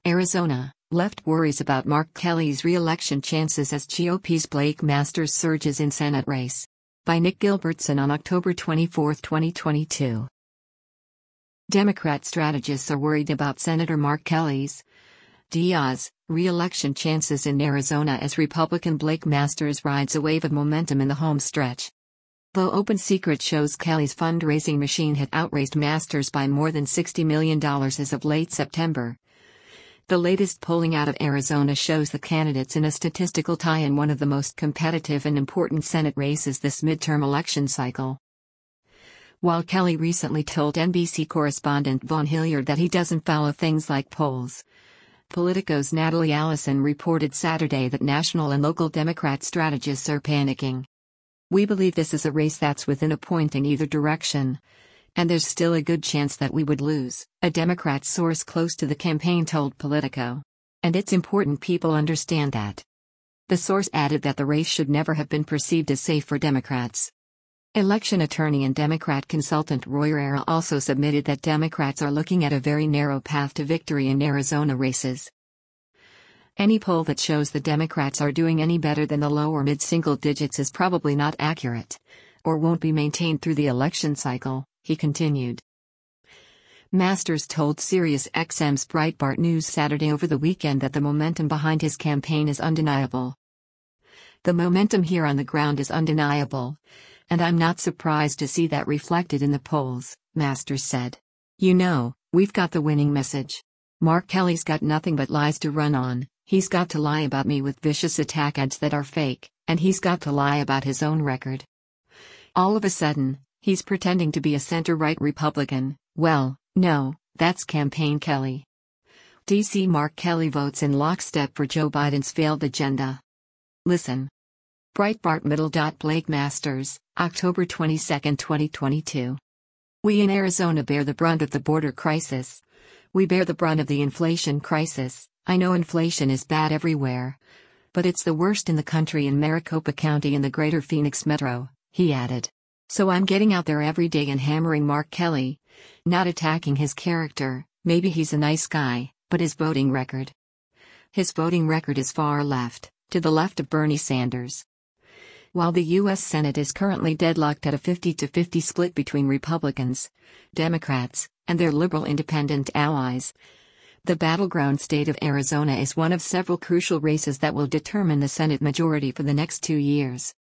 Arizona, left worries about Mark Kelly's re-election chances as GOP's Blake Masters surges in Senate race. By Nick Gilbertson on October 24, 2022. Democrat strategists are worried about Senator Mark Kelly's Diaz re-election chances in Arizona as Republican Blake Masters rides a wave of momentum in the home stretch. Though Open Secret shows Kelly's fundraising machine had outraised Masters by more than $60 million as of late September, the latest polling out of Arizona shows the candidates in a statistical tie in one of the most competitive and important Senate races this midterm election cycle. While Kelly recently told NBC correspondent Vaughn Hilliard that he doesn't follow things like polls, Politico's Natalie Allison reported Saturday that national and local Democrat strategists are panicking. "We believe this is a race that's within a point in either direction, and there's still a good chance that we would lose," a Democrat source close to the campaign told Politico. "And it's important people understand that." The source added that the race should never have been perceived as safe for Democrats. Election attorney and Democrat consultant Roy Herrera also submitted that Democrats are looking at a very narrow path to victory in Arizona races. Any poll that shows the Democrats are doing any better than the low or mid-single digits is probably not accurate, or won't be maintained through the election cycle, he continued. Masters told SiriusXM's Breitbart News Saturday over the weekend that the momentum behind his campaign is undeniable. "The momentum here on the ground is undeniable, and I'm not surprised to see that reflected in the polls," Masters said. "You know, we've got the winning message. Mark Kelly's got nothing but lies to run on. He's got to lie about me with vicious attack ads that are fake, and he's got to lie about his own record. All of a sudden, he's pretending to be a center-right Republican. Well, no, that's campaign Kelly." D.C. Mark Kelly votes in lockstep for Joe Biden's failed agenda. Listen. Breitbart Middle. Blake Masters, October 22, 2022. "We in Arizona bear the brunt of the border crisis. We bear the brunt of the inflation crisis. I know inflation is bad everywhere, but it's the worst in the country in Maricopa County and the greater Phoenix metro," he added. "So I'm getting out there every day and hammering Mark Kelly, not attacking his character. Maybe he's a nice guy, but his voting record. His voting record is far left, to the left of Bernie Sanders." While the U.S. Senate is currently deadlocked at a 50-50 split between Republicans, Democrats, and their liberal independent allies, the battleground state of Arizona is one of several crucial races that will determine the Senate majority for the next 2 years.